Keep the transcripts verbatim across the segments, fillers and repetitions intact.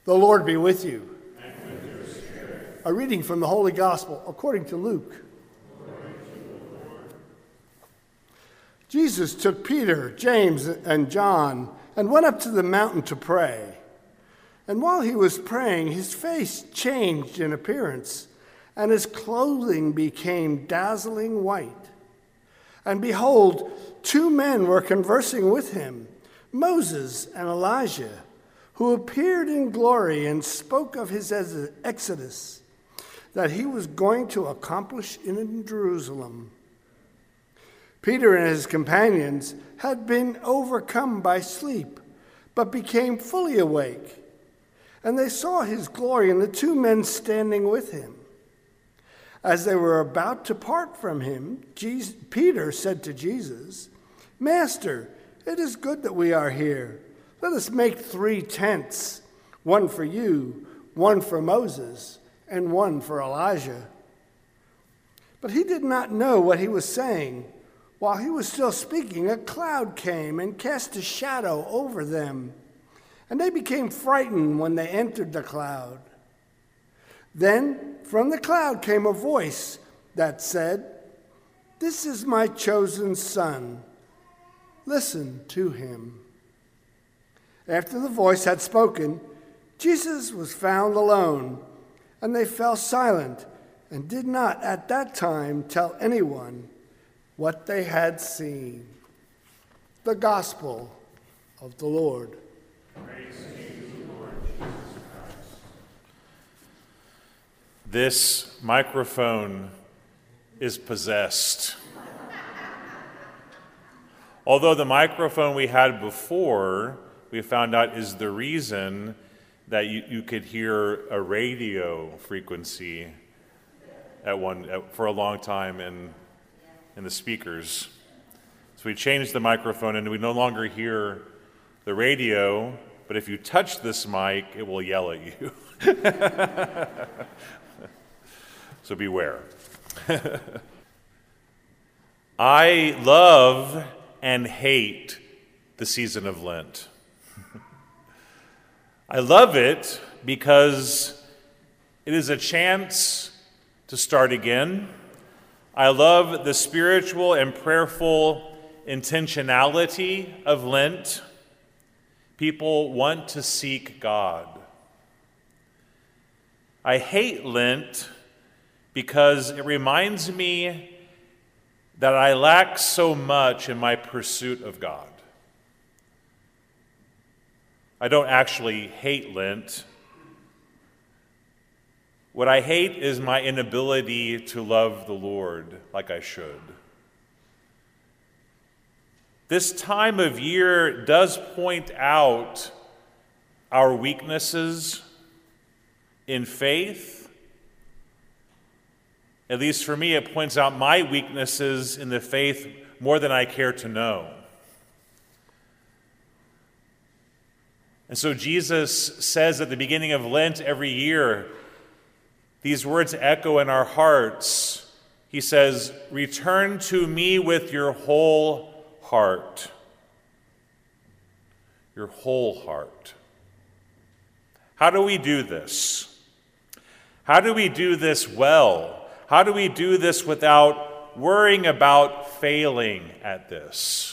The Lord be with you. And with your spirit. A reading from the Holy Gospel according to Luke. Glory to you, Lord. Jesus took Peter, James, and John and went up to the mountain to pray. And while he was praying, his face changed in appearance, and his clothing became dazzling white. And behold, two men were conversing with him, Moses and Elijah, who appeared in glory and spoke of his exodus, that he was going to accomplish in Jerusalem. Peter and his companions had been overcome by sleep, but became fully awake. And they saw his glory and the two men standing with him. As they were about to part from him, Jesus, Peter said to Jesus, "Master, it is good that we are here. Let us make three tents, one for you, one for Moses, and one for Elijah." But he did not know what he was saying. While he was still speaking, a cloud came and cast a shadow over them, and they became frightened when they entered the cloud. Then from the cloud came a voice that said, "This is my chosen son. Listen to him." After the voice had spoken, Jesus was found alone, and they fell silent and did not at that time tell anyone what they had seen. The Gospel of the Lord. Praise to you, Lord Jesus Christ. This microphone is possessed. Although the microphone we had before, we found out is the reason that you, you could hear a radio frequency at one at, for a long time in in the speakers. So we changed the microphone and we no longer hear the radio, but if you touch this mic, it will yell at you. So beware. I love and hate the season of Lent. I love it because it is a chance to start again. I love the spiritual and prayerful intentionality of Lent. People want to seek God. I hate Lent because it reminds me that I lack so much in my pursuit of God. I don't actually hate Lent. What I hate is my inability to love the Lord like I should. This time of year does point out our weaknesses in faith. At least for me, it points out my weaknesses in the faith more than I care to know. And so Jesus says at the beginning of Lent every year, these words echo in our hearts. He says, "Return to me with your whole heart." Your whole heart. How do we do this? How do we do this well? How do we do this without worrying about failing at this?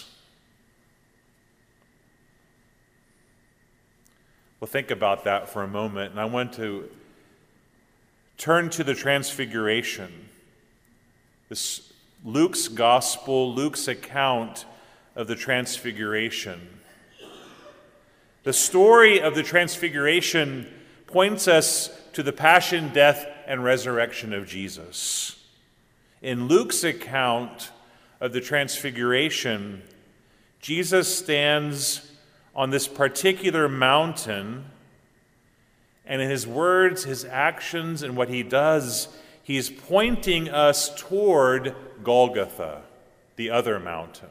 Well, think about that for a moment, and I want to turn to the Transfiguration. This Luke's Gospel, Luke's account of the Transfiguration. The story of the Transfiguration points us to the passion, death, and resurrection of Jesus. In Luke's account of the Transfiguration, Jesus stands on this particular mountain, and in his words, his actions, and what he does, he's pointing us toward Golgotha, the other mountain.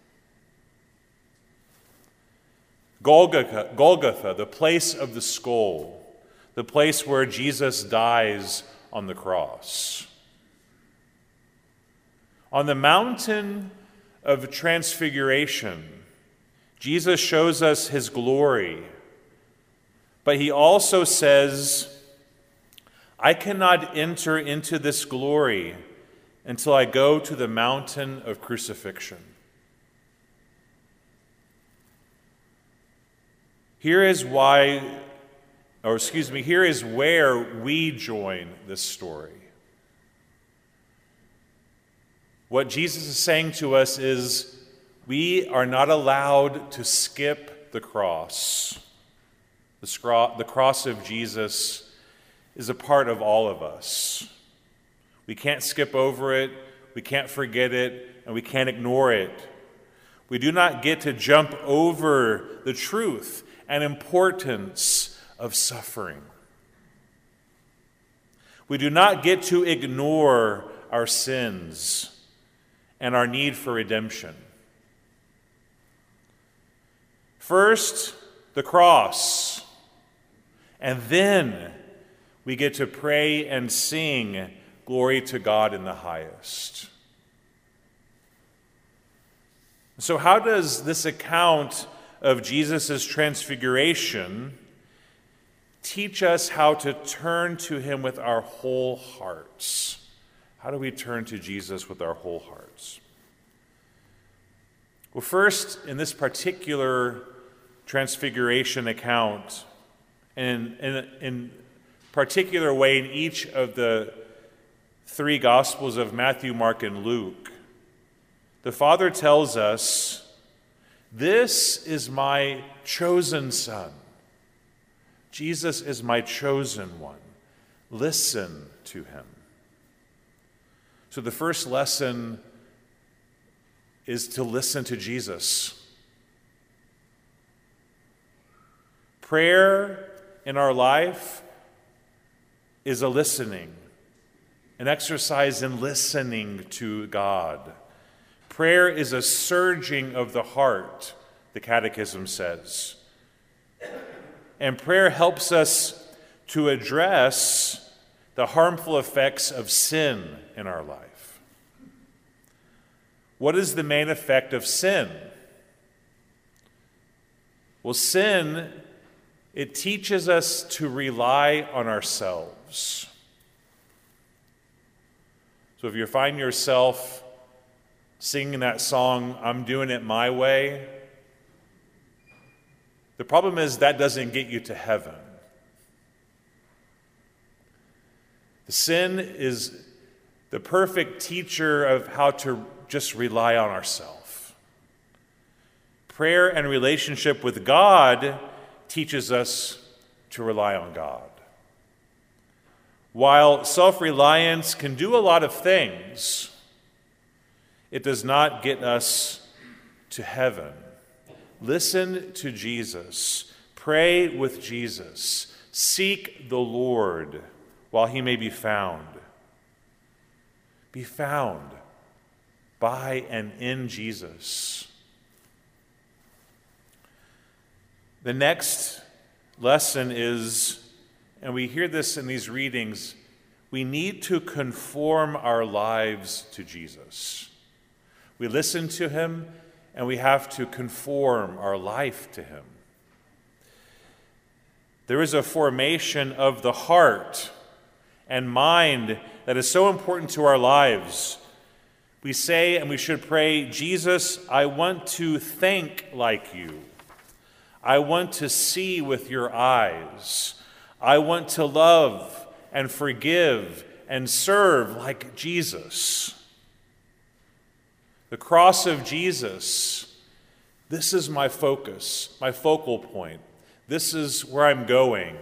Golgotha, Golgotha, the place of the skull, the place where Jesus dies on the cross. On the mountain of Transfiguration, Jesus shows us his glory, But he also says, I cannot enter into this glory until I go to the mountain of crucifixion. Here is why, or excuse me, here is where we join this story. What Jesus is saying to us is, we are not allowed to skip the cross. The, scro- the cross of Jesus is a part of all of us. We can't skip over it, we can't forget it, and we can't ignore it. We do not get to jump over the truth and importance of suffering. We do not get to ignore our sins and our need for redemption. First, the cross, and then we get to pray and sing glory to God in the highest. So how does this account of Jesus' transfiguration teach us how to turn to him with our whole hearts? How do we turn to Jesus with our whole hearts? Well, first, in this particular transfiguration account, and in, in, in particular way in each of the three Gospels of Matthew, Mark, and Luke, the Father tells us, this is my chosen Son. Jesus is my chosen one. Listen to him. So the first lesson is to listen to Jesus. Prayer in our life is a listening, an exercise in listening to God. Prayer is a surging of the heart, the Catechism says. And prayer helps us to address the harmful effects of sin in our life. What is the main effect of sin? Well, sin, it teaches us to rely on ourselves. So if you find yourself singing that song, I'm doing it my way, the problem is that doesn't get you to heaven. The sin is the perfect teacher of how to just rely on ourselves. Prayer and relationship with God teaches us to rely on God. While self-reliance can do a lot of things, it does not get us to heaven. Listen to Jesus. Pray with Jesus. Seek the Lord while he may be found. Be found by and in Jesus. The next lesson is, and we hear this in these readings, we need to conform our lives to Jesus. We listen to him, and we have to conform our life to him. There is a formation of the heart and mind that is so important to our lives. We say and we should pray, Jesus, I want to think like you. I want to see with your eyes. I want to love and forgive and serve like Jesus. The cross of Jesus, this is my focus, my focal point. This is where I'm going.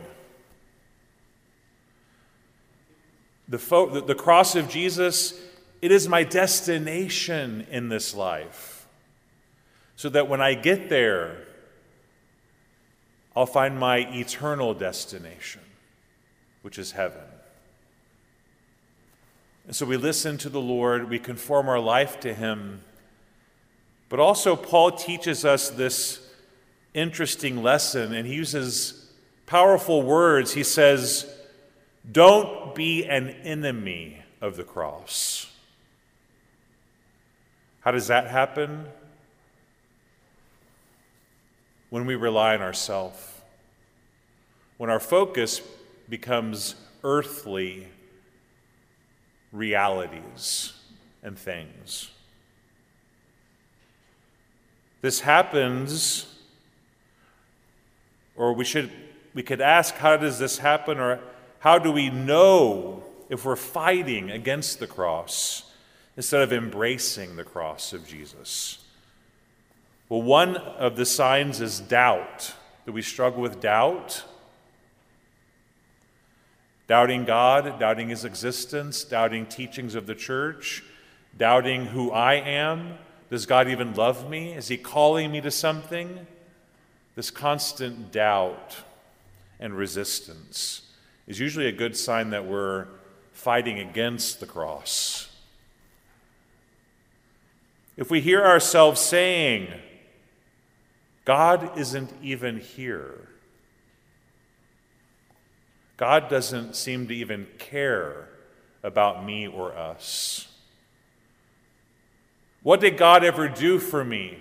The, fo- the, the cross of Jesus, it is my destination in this life. So that when I get there, I'll find my eternal destination, which is heaven. And so we listen to the Lord, we conform our life to him. But also Paul teaches us this interesting lesson, and he uses powerful words. He says, don't be an enemy of the cross. How does that happen? When we rely on ourselves. when our focus becomes earthly realities and things. This happens, or we should we could ask, how does this happen, or how do we know if we're fighting against the cross instead of embracing the cross of Jesus? Well, one of the signs is doubt. Do we struggle with doubt? Doubting God, doubting his existence, doubting teachings of the church, doubting who I am. Does God even love me? Is he calling me to something? This constant doubt and resistance is usually a good sign that we're fighting against the cross. If we hear ourselves saying, God isn't even here, God doesn't seem to even care about me or us. What did God ever do for me?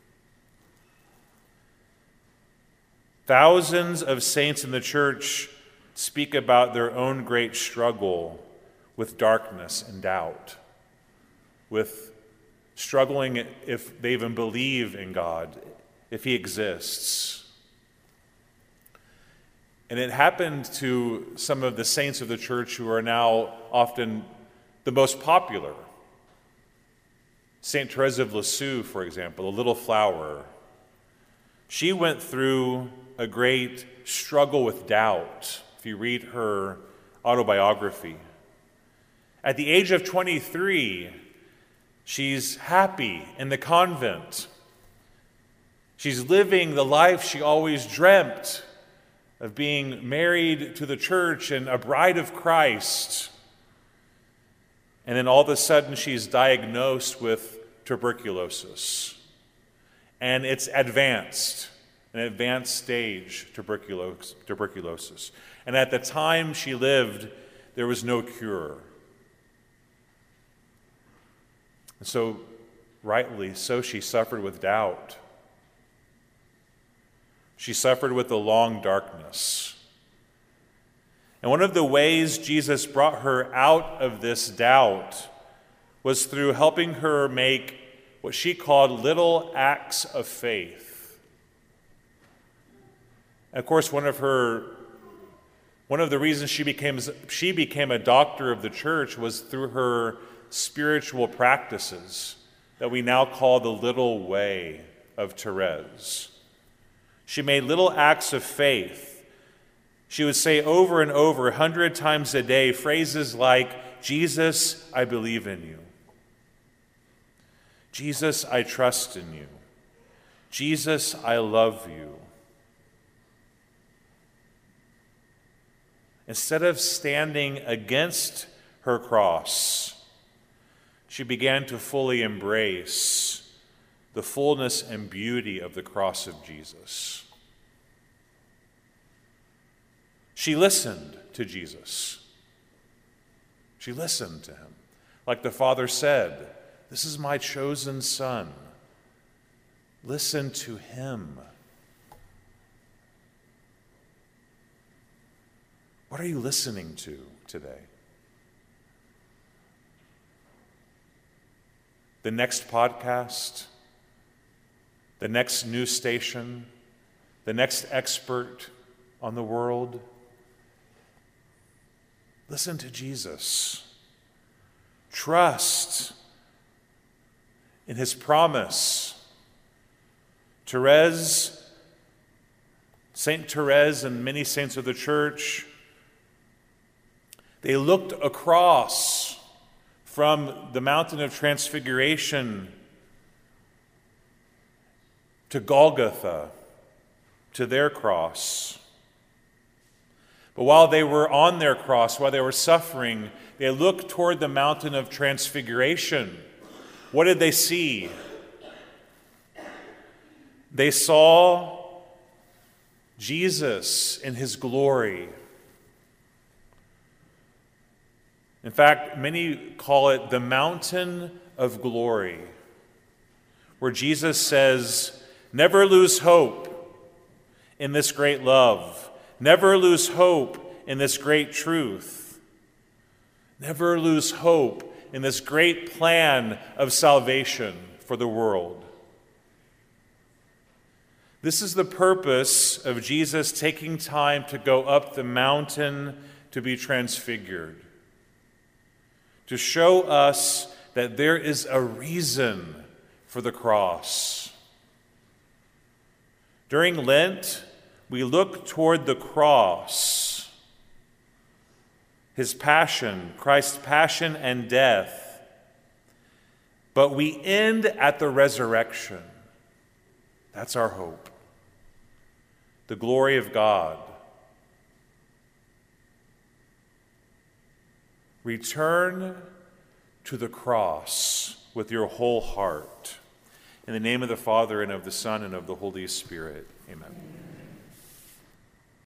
Thousands of saints in the church speak about their own great struggle with darkness and doubt, with struggling if they even believe in God, if he exists. And it happened to some of the saints of the church who are now often the most popular. Saint Therese of Lisieux, for example, the little flower. She went through a great struggle with doubt, if you read her autobiography. At the age of twenty-three, she's happy in the convent. She's living the life she always dreamt of, being married to the church and a bride of Christ. And then all of a sudden she's diagnosed with tuberculosis. And it's advanced, an advanced stage tuberculosis. tuberculosis. And at the time she lived, there was no cure. And so, rightly so, she suffered with doubt. She suffered with the long darkness. And one of the ways Jesus brought her out of this doubt was through helping her make what she called little acts of faith. And of course, one of her, one of the reasons she became she became a doctor of the church was through her spiritual practices that we now call the little way of Therese. She made little acts of faith. She would say over and over, a hundred times a day, phrases like, Jesus, I believe in you. Jesus, I trust in you. Jesus, I love you. Instead of standing against her cross, she began to fully embrace the fullness and beauty of the cross of Jesus. She listened to Jesus. She listened to him. Like the Father said, this is my chosen Son. Listen to him. What are you listening to today? The next podcast? The next news station? The next expert on the world? Listen to Jesus. Trust in his promise. Therese, Saint Therese and many saints of the church, they looked across from the mountain of transfiguration to Golgotha, to their cross. But while they were on their cross, while they were suffering, they looked toward the mountain of transfiguration. What did they see? They saw Jesus in his glory. In fact, many call it the mountain of glory, where Jesus says, never lose hope in this great love. Never lose hope in this great truth. Never lose hope in this great plan of salvation for the world. This is the purpose of Jesus taking time to go up the mountain to be transfigured, to show us that there is a reason for the cross. During Lent, we look toward the cross, his passion, Christ's passion and death, but we end at the resurrection. That's our hope. The glory of God. Return to the cross with your whole heart. In the name of the Father, and of the Son, and of the Holy Spirit. Amen.